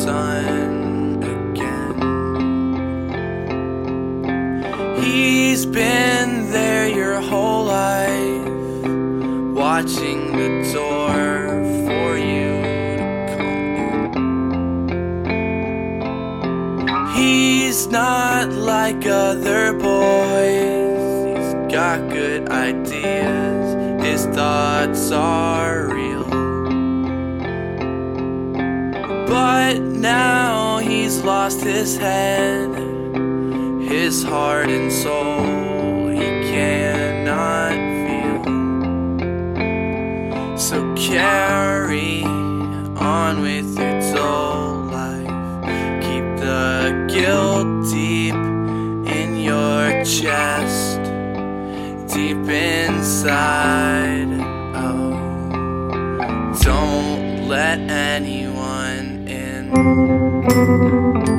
sun again. He's been there your whole life, watching the door for you to come in. He's not like other boys, he's got good ideas, his thoughts are real. But now he's lost his head, his heart and soul he cannot feel. So carry on with your dull life, keep the guilt deep in your chest, deep inside. Oh, don't let anyone in.